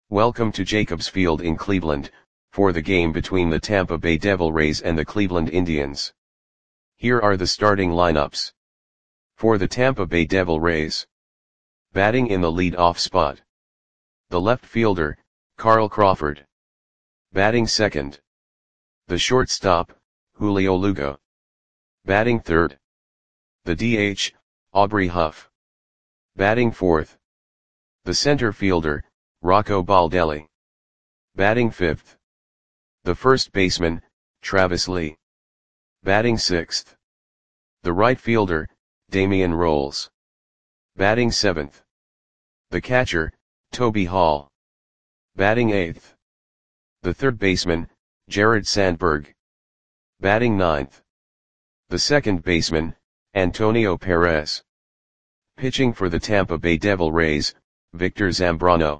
Welcome to Jacobs Field in Cleveland, for the game between the Tampa Bay Devil Rays and the Cleveland Indians. Here are the starting lineups. For the Tampa Bay Devil Rays. Batting in the lead-off spot. The left fielder, Carl Crawford. Batting second. The shortstop, Julio Lugo. Batting third. The DH, Aubrey Huff. Batting fourth. The center fielder, Rocco Baldelli. Batting fifth. The first baseman, Travis Lee. Batting sixth. The right fielder, Damian Rolls. Batting seventh. The catcher, Toby Hall. Batting eighth. The third baseman, Jared Sandberg. Batting ninth. The second baseman, Antonio Perez. Pitching for the Tampa Bay Devil Rays, Victor Zambrano.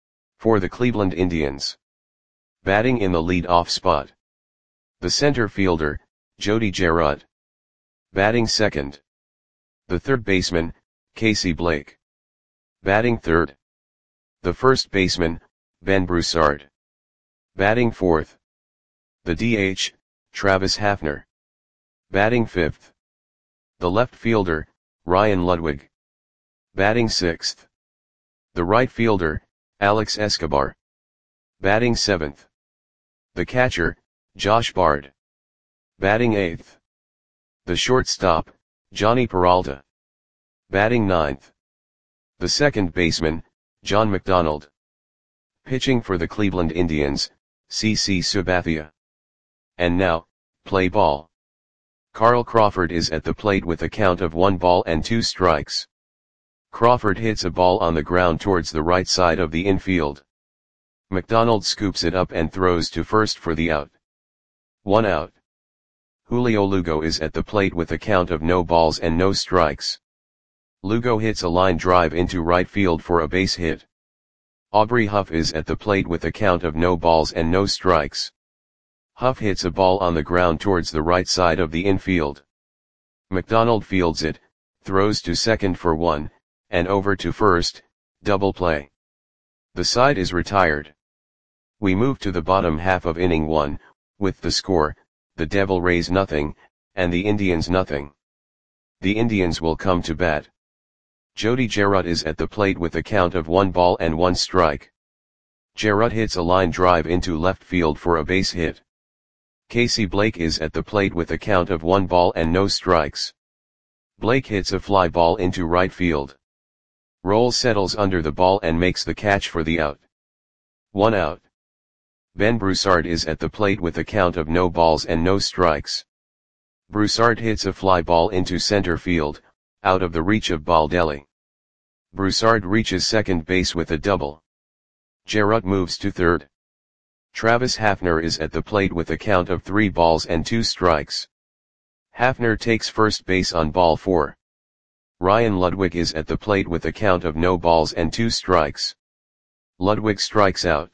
For the Cleveland Indians. Batting in the lead-off spot. The center fielder, Jody Gerard. Batting second. The third baseman, Casey Blake. Batting third. The first baseman, Ben Broussard. Batting fourth. The DH, Travis Hafner. Batting fifth. The left fielder, Ryan Ludwig. Batting sixth. The right fielder, Alex Escobar. Batting seventh. The catcher, Josh Bard. Batting eighth. The shortstop, Johnny Peralta. Batting ninth. The second baseman, John McDonald. Pitching for the Cleveland Indians, CC Sabathia. And now, play ball. Carl Crawford is at the plate with a count of 1 ball and 2 strikes. Crawford hits a ball on the ground towards the right side of the infield. McDonald scoops it up and throws to first for the out. 1 out. Julio Lugo is at the plate with a count of no balls and no strikes. Lugo hits a line drive into right field for a base hit. Aubrey Huff is at the plate with a count of no balls and no strikes. Huff hits a ball on the ground towards the right side of the infield. McDonald fields it, throws to second for 1, and over to first, double play. The side is retired. We move to the bottom half of inning 1, with the score, the Devil Rays nothing, and the Indians nothing. The Indians will come to bat. Jody Gerard is at the plate with a count of 1 ball and 1 strike. Gerard hits a line drive into left field for a base hit. Casey Blake is at the plate with a count of 1 ball and no strikes. Blake hits a fly ball into right field. Rolls settles under the ball and makes the catch for the out. 1 out. Ben Broussard is at the plate with a count of no balls and no strikes. Broussard hits a fly ball into center field, out of the reach of Baldelli. Broussard reaches second base with a double. Gerard moves to third. Travis Hafner is at the plate with a count of 3 balls and 2 strikes. Hafner takes first base on ball 4. Ryan Ludwig is at the plate with a count of no balls and 2 strikes. Ludwig strikes out.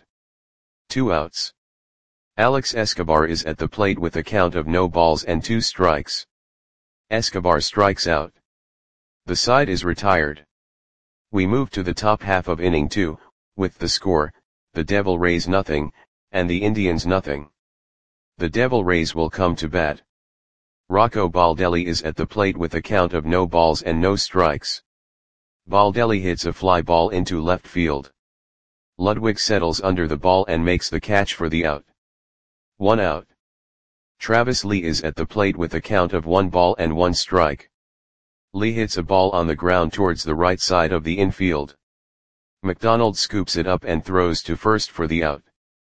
2 outs. Alex Escobar is at the plate with a count of no balls and 2 strikes. Escobar strikes out. The side is retired. We move to the top half of inning 2, with the score, the Devil Rays nothing, and the Indians nothing. The Devil Rays will come to bat. Rocco Baldelli is at the plate with a count of no balls and no strikes. Baldelli hits a fly ball into left field. Ludwig settles under the ball and makes the catch for the out. 1 out. Travis Lee is at the plate with a count of 1 ball and 1 strike. Lee hits a ball on the ground towards the right side of the infield. McDonald scoops it up and throws to first for the out.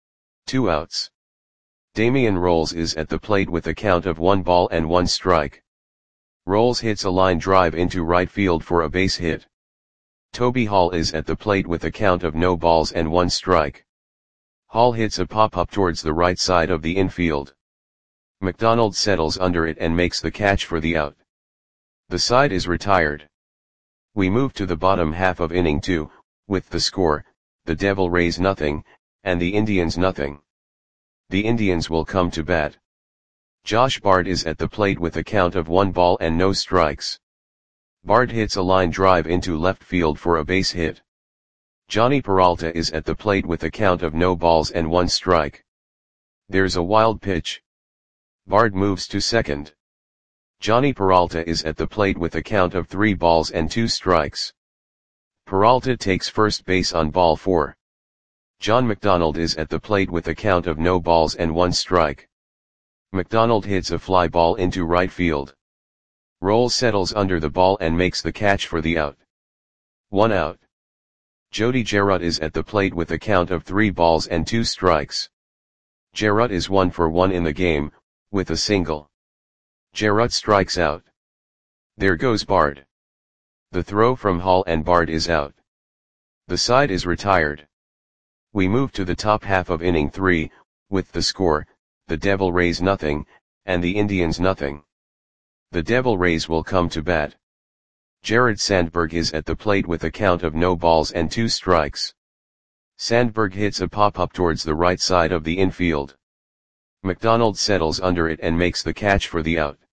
2 outs. Damian Rolls is at the plate with a count of 1 ball and 1 strike. Rolls hits a line drive into right field for a base hit. Toby Hall is at the plate with a count of no balls and 1 strike. Hall hits a pop-up towards the right side of the infield. McDonald settles under it and makes the catch for the out. The side is retired. We move to the bottom half of inning 2, with the score, the Devil Rays nothing, and the Indians nothing. The Indians will come to bat. Josh Bard is at the plate with a count of 1 ball and no strikes. Bard hits a line drive into left field for a base hit. Johnny Peralta is at the plate with a count of no balls and 1 strike. There's a wild pitch. Bard moves to second. Johnny Peralta is at the plate with a count of 3 balls and 2 strikes. Peralta takes first base on ball 4. John McDonald is at the plate with a count of no balls and 1 strike. McDonald hits a fly ball into right field. Rolls settles under the ball and makes the catch for the out. 1 out. Jody Jarrett is at the plate with a count of 3 balls and 2 strikes. Jarrett is 1 for 1 in the game, with a single. Jarrett strikes out. There goes Bard. The throw from Hall and Bard is out. The side is retired. We move to the top half of inning 3, with the score, the Devil Rays nothing, and the Indians nothing. The Devil Rays will come to bat. Jared Sandberg is at the plate with a count of no balls and 2 strikes. Sandberg hits a pop-up towards the right side of the infield. McDonald settles under it and makes the catch for the out.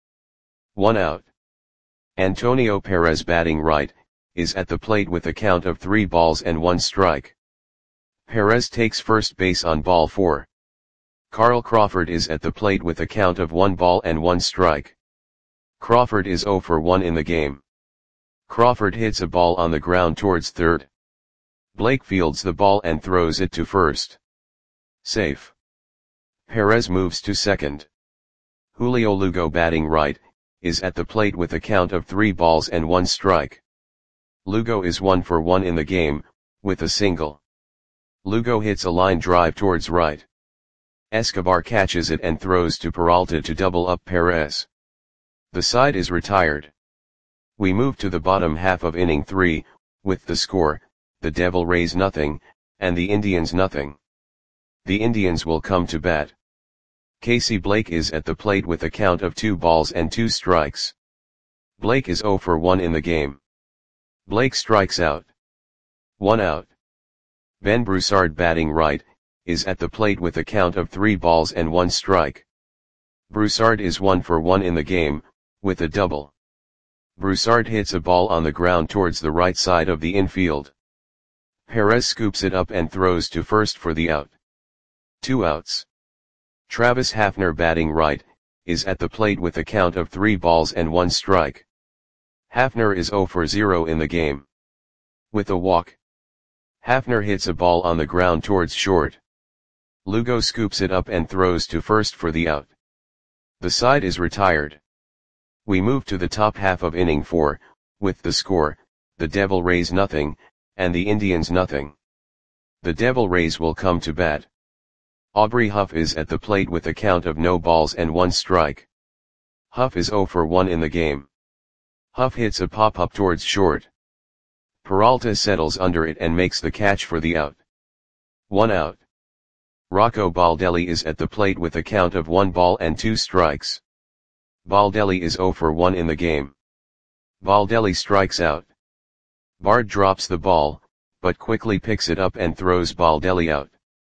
1 out. Antonio Perez, batting right, is at the plate with a count of 3 balls and 1 strike. Perez takes first base on ball 4. Carl Crawford is at the plate with a count of 1 ball and 1 strike. Crawford is 0 for 1 in the game. Crawford hits a ball on the ground towards third. Blake fields the ball and throws it to first. Safe. Perez moves to second. Julio Lugo, batting right, is at the plate with a count of 3 balls and 1 strike. Lugo is 1 for 1 in the game, with a single. Lugo hits a line drive towards right. Escobar catches it and throws to Peralta to double up Perez. The side is retired. We move to the bottom half of inning 3, with the score, the Devil Rays nothing, and the Indians nothing. The Indians will come to bat. Casey Blake is at the plate with a count of 2 balls and 2 strikes. Blake is 0 for 1 in the game. Blake strikes out. 1 out. Ben Broussard, batting right, is at the plate with a count of 3 balls and 1 strike. Broussard is 1 for 1 in the game, with a double. Broussard hits a ball on the ground towards the right side of the infield. Perez scoops it up and throws to first for the out. 2 outs. Travis Hafner, batting right, is at the plate with a count of 3 balls and 1 strike. Hafner is 0 for 0 in the game. With a walk. Hafner hits a ball on the ground towards short. Lugo scoops it up and throws to first for the out. The side is retired. We move to the top half of inning 4, with the score, the Devil Rays nothing, and the Indians nothing. The Devil Rays will come to bat. Aubrey Huff is at the plate with a count of no balls and 1 strike. Huff is 0 for 1 in the game. Huff hits a pop-up towards short. Peralta settles under it and makes the catch for the out. 1 out. Rocco Baldelli is at the plate with a count of 1 ball and 2 strikes. Baldelli is 0 for 1 in the game. Baldelli strikes out. Bard drops the ball, but quickly picks it up and throws Baldelli out.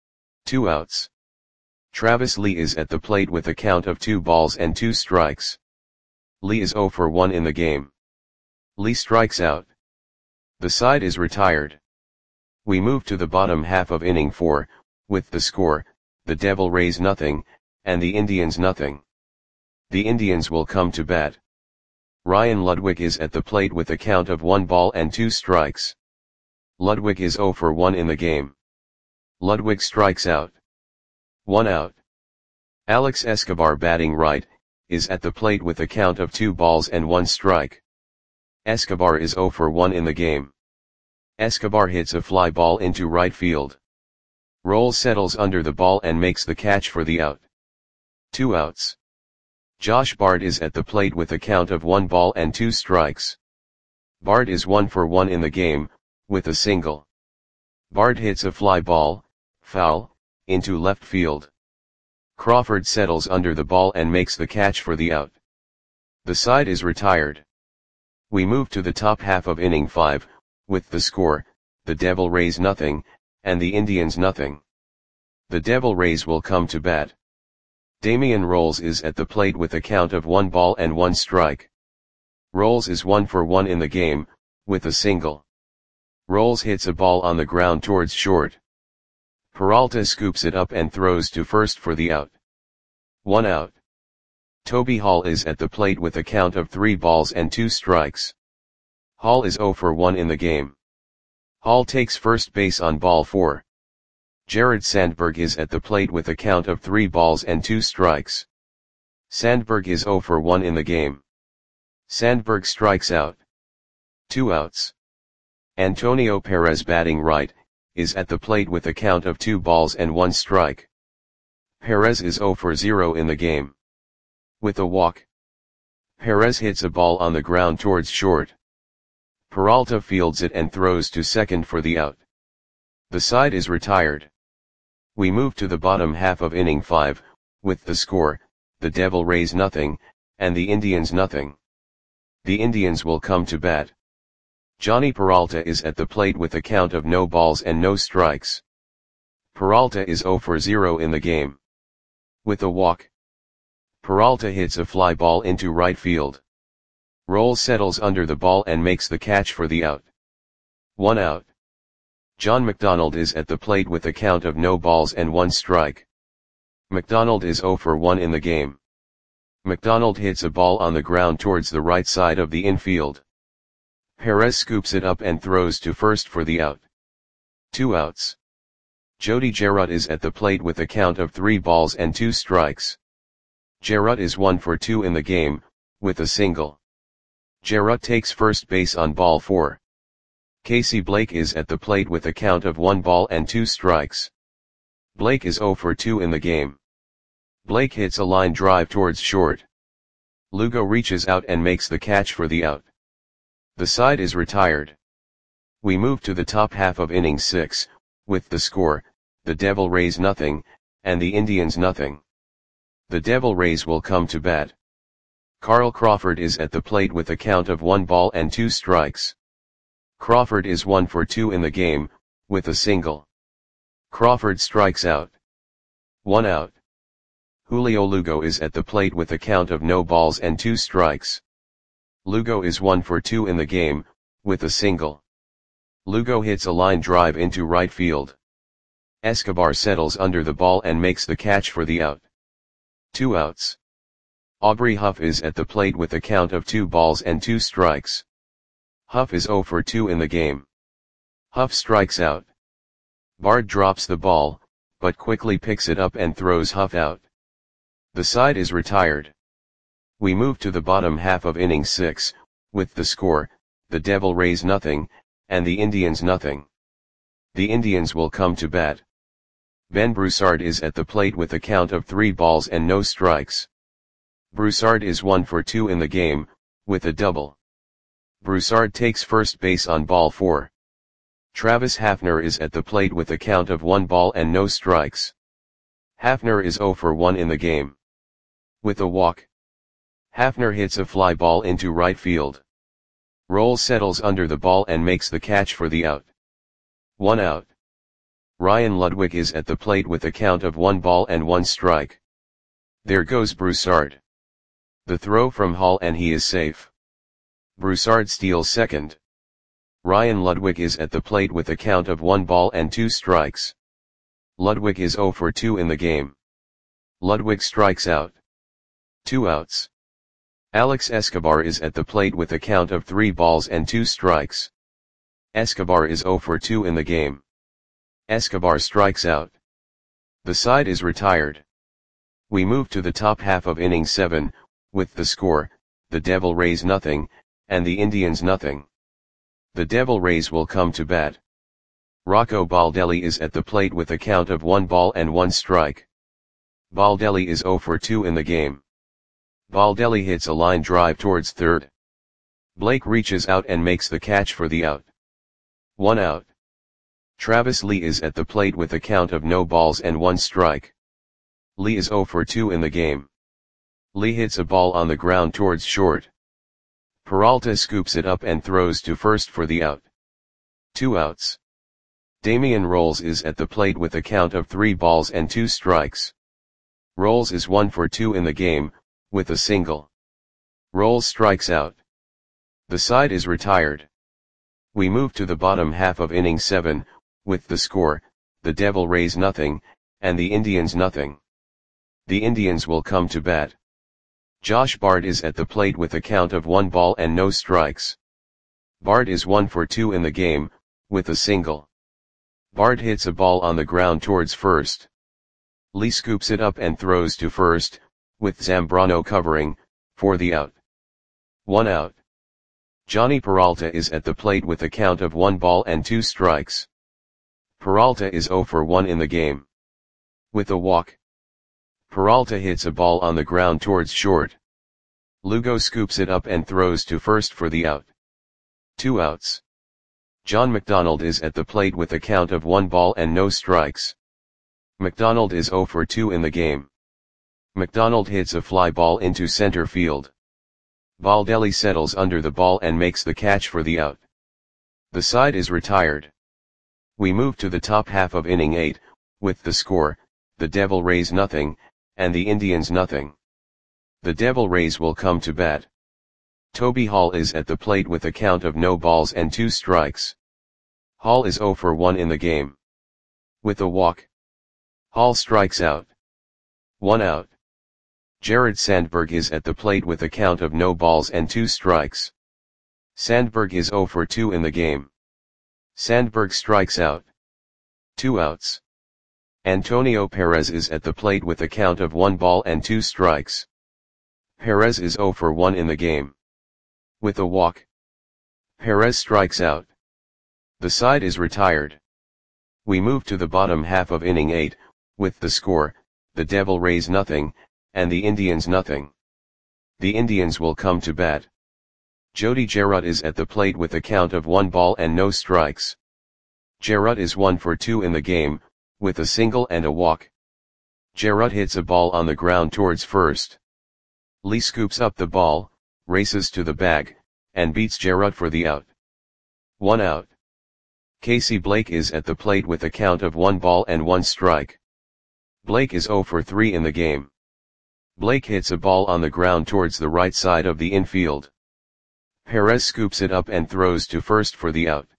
2 outs. Travis Lee is at the plate with a count of 2 balls and 2 strikes. Lee is 0 for 1 in the game. Lee strikes out. The side is retired. We move to the bottom half of inning 4, with the score, the Devil Rays nothing, and the Indians nothing. The Indians will come to bat. Ryan Ludwig is at the plate with a count of 1 ball and 2 strikes. Ludwig is 0 for 1 in the game. Ludwig strikes out. 1 out. Alex Escobar, batting right, is at the plate with a count of 2 balls and 1 strike. Escobar is 0 for 1 in the game. Escobar hits a fly ball into right field. Roll settles under the ball and makes the catch for the out. 2 outs. Josh Bard is at the plate with a count of 1 ball and 2 strikes. Bard is 1 for 1 in the game, with a single. Bard hits a fly ball, foul, into left field. Crawford settles under the ball and makes the catch for the out. The side is retired. We move to the top half of inning 5, with the score, the Devil Rays nothing, and the Indians nothing. The Devil Rays will come to bat. Damian Rolls is at the plate with a count of 1 ball and 1 strike. Rolls is 1 for 1 in the game, with a single. Rolls hits a ball on the ground towards short. Peralta scoops it up and throws to first for the out. 1 out. Toby Hall is at the plate with a count of 3 balls and 2 strikes. Hall is 0 for 1 in the game. Hall takes first base on ball 4. Jared Sandberg is at the plate with a count of 3 balls and 2 strikes. Sandberg is 0 for 1 in the game. Sandberg strikes out. 2 outs. Antonio Perez, batting right, is at the plate with a count of 2 balls and 1 strike. Perez is 0 for 0 in the game. With a walk, Perez hits a ball on the ground towards short. Peralta fields it and throws to second for the out. The side is retired. We move to the bottom half of inning 5, with the score, the Devil Rays nothing, and the Indians nothing. The Indians will come to bat. Johnny Peralta is at the plate with a count of no balls and no strikes. Peralta is 0 for 0 in the game. With a walk, Peralta hits a fly ball into right field. Rolls settles under the ball and makes the catch for the out. 1 out. John McDonald is at the plate with a count of no balls and 1 strike. McDonald is 0 for 1 in the game. McDonald hits a ball on the ground towards the right side of the infield. Perez scoops it up and throws to first for the out. 2 outs. Jody Jarrett is at the plate with a count of 3 balls and 2 strikes. Jarrett is 1 for 2 in the game, with a single. Jarrett takes first base on ball 4. Casey Blake is at the plate with a count of 1 ball and 2 strikes. Blake is 0 for 2 in the game. Blake hits a line drive towards short. Lugo reaches out and makes the catch for the out. The side is retired. We move to the top half of inning 6, with the score, the Devil Rays nothing, and the Indians nothing. The Devil Rays will come to bat. Carl Crawford is at the plate with a count of 1 ball and 2 strikes. Crawford is 1 for 2 in the game, with a single. Crawford strikes out. 1 out. Julio Lugo is at the plate with a count of no balls and 2 strikes. Lugo is 1 for 2 in the game, with a single. Lugo hits a line drive into right field. Escobar settles under the ball and makes the catch for the out. 2 outs. Aubrey Huff is at the plate with a count of 2 balls and 2 strikes. Huff is 0 for 2 in the game. Huff strikes out. Bard drops the ball, but quickly picks it up and throws Huff out. The side is retired. We move to the bottom half of inning 6, with the score, the Devil Rays nothing, and the Indians nothing. The Indians will come to bat. Ben Broussard is at the plate with a count of 3 balls and no strikes. Broussard is 1 for 2 in the game, with a double. Broussard takes first base on ball 4. Travis Hafner is at the plate with a count of 1 ball and no strikes. Hafner is 0 for 1 in the game. With a walk, Hafner hits a fly ball into right field. Rolls settles under the ball and makes the catch for the out. 1 out. Ryan Ludwig is at the plate with a count of 1 ball and 1 strike. There goes Broussard. The throw from Hall and he is safe. Broussard steals second. Ryan Ludwig is at the plate with a count of 1 ball and 2 strikes. Ludwig is 0 for 2 in the game. Ludwig strikes out. 2 outs. Alex Escobar is at the plate with a count of 3 balls and 2 strikes. Escobar is 0 for 2 in the game. Escobar strikes out. The side is retired. We move to the top half of inning 7, with the score, the Devil Rays nothing, and the Indians nothing. The Devil Rays will come to bat. Rocco Baldelli is at the plate with a count of 1 ball and 1 strike. Baldelli is 0 for 2 in the game. Baldelli hits a line drive towards third. Blake reaches out and makes the catch for the out. 1 out. Travis Lee is at the plate with a count of no balls and 1 strike. Lee is 0 for 2 in the game. Lee hits a ball on the ground towards short. Peralta scoops it up and throws to first for the out. 2 outs. Damian Rolls is at the plate with a count of 3 balls and 2 strikes. Rolls is 1 for 2 in the game, with a single. Rolls strikes out. The side is retired. We move to the bottom half of inning 7, with the score, the Devil Rays nothing, and the Indians nothing. The Indians will come to bat. Josh Bard is at the plate with a count of 1 ball and no strikes. Bard is 1 for 2 in the game, with a single. Bard hits a ball on the ground towards first. Lee scoops it up and throws to first, with Zambrano covering, for the out. 1 out. Johnny Peralta is at the plate with a count of 1 ball and 2 strikes. Peralta is 0 for 1 in the game. With a walk. Peralta hits a ball on the ground towards short. Lugo scoops it up and throws to first for the out. 2 outs. John McDonald is at the plate with a count of 1 ball and no strikes. McDonald is 0 for 2 in the game. McDonald hits a fly ball into center field. Baldelli settles under the ball and makes the catch for the out. The side is retired. We move to the top half of inning 8, with the score, the Devil Rays nothing, and the Indians nothing. The Devil Rays will come to bat. Toby Hall is at the plate with a count of no balls and 2 strikes. Hall is 0 for 1 in the game. With a walk. Hall strikes out. 1 out. Jared Sandberg is at the plate with a count of no balls and 2 strikes. Sandberg is 0 for 2 in the game. Sandberg strikes out. 2 outs. Antonio Perez is at the plate with a count of 1 ball and 2 strikes. Perez is 0 for 1 in the game. With a walk. Perez strikes out. The side is retired. We move to the bottom half of inning 8, with the score, the Devil Rays nothing, and the Indians nothing. The Indians will come to bat. Jody Jarrett is at the plate with a count of 1 ball and no strikes. Jarrett is 1 for 2 in the game, with a single and a walk. Jarrett hits a ball on the ground towards first. Lee scoops up the ball, races to the bag, and beats Jarrett for the out. 1 out. Casey Blake is at the plate with a count of 1 ball and 1 strike. Blake is 0 for 3 in the game. Blake hits a ball on the ground towards the right side of the infield. Perez scoops it up and throws to first for the out.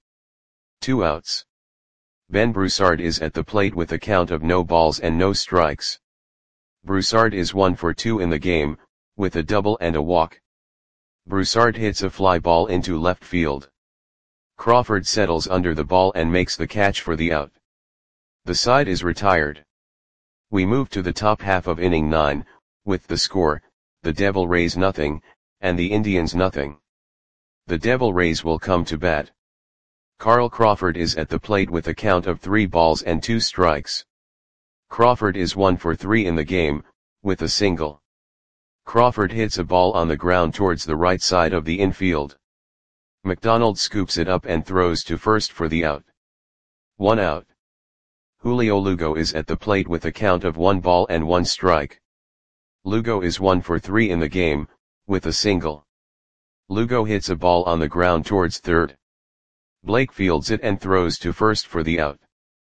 2 outs. Ben Broussard is at the plate with a count of no balls and no strikes. Broussard is 1 for 2 in the game, with a double and a walk. Broussard hits a fly ball into left field. Crawford settles under the ball and makes the catch for the out. The side is retired. We move to the top half of inning 9, with the score, the Devil Rays nothing, and the Indians nothing. The Devil Rays will come to bat. Carl Crawford is at the plate with a count of 3 balls and 2 strikes. Crawford is 1 for 3 in the game, with a single. Crawford hits a ball on the ground towards the right side of the infield. McDonald scoops it up and throws to first for the out. 1 out. Julio Lugo is at the plate with a count of 1 ball and 1 strike. Lugo is 1 for 3 in the game, with a single. Lugo hits a ball on the ground towards third. Blake fields it and throws to first for the out.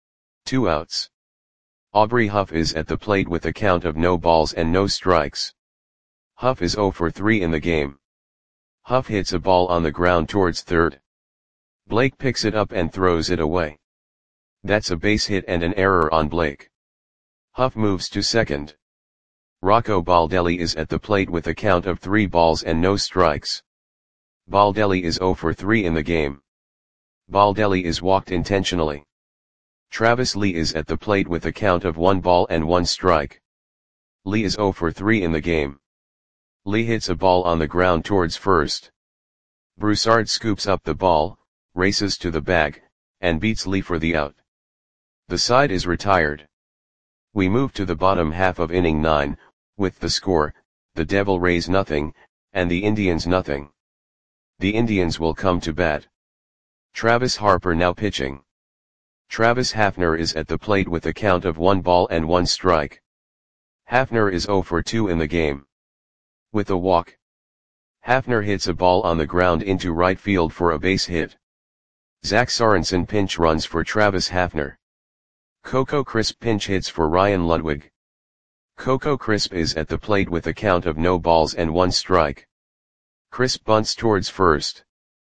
2 outs. Aubrey Huff is at the plate with a count of no balls and no strikes. Huff is 0 for 3 in the game. Huff hits a ball on the ground towards third. Blake picks it up and throws it away. That's a base hit and an error on Blake. Huff moves to second. Rocco Baldelli is at the plate with a count of 3 balls and no strikes. Baldelli is 0 for 3 in the game. Baldelli is walked intentionally. Travis Lee is at the plate with a count of 1 ball and 1 strike. Lee is 0 for 3 in the game. Lee hits a ball on the ground towards first. Broussard scoops up the ball, races to the bag, and beats Lee for the out. The side is retired. We move to the bottom half of inning 9, with the score, the Devil Rays nothing, and the Indians nothing. The Indians will come to bat. Travis Harper now pitching. Travis Hafner is at the plate with a count of 1 ball and 1 strike. Hafner is 0 for 2 in the game. With a walk. Hafner hits a ball on the ground into right field for a base hit. Zach Sorensen pinch runs for Travis Hafner. Coco Crisp pinch hits for Ryan Ludwig. Coco Crisp is at the plate with a count of no balls and 1 strike. Crisp bunts towards first.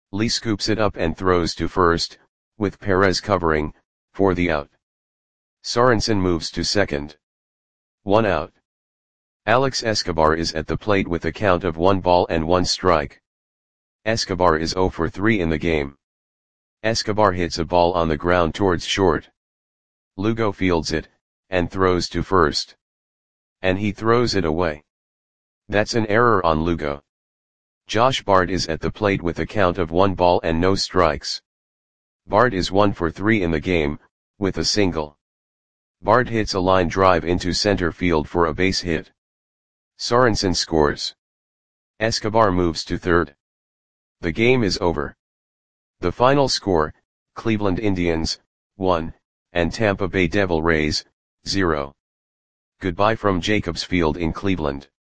Lee scoops it up and throws to first, with Perez covering, for the out. Sorensen moves to second. 1 out. Alex Escobar is at the plate with a count of 1 ball and 1 strike. Escobar is 0 for 3 in the game. Escobar hits a ball on the ground towards short. Lugo fields it, and throws to first. And he throws it away. That's an error on Lugo. Josh Bard is at the plate with a count of 1 ball and no strikes. Bard is 1 for 3 in the game, with a single. Bard hits a line drive into center field for a base hit. Sorensen scores. Escobar moves to third. The game is over. The final score, Cleveland Indians, 1, and Tampa Bay Devil Rays, 0. Goodbye from Jacobs Field in Cleveland.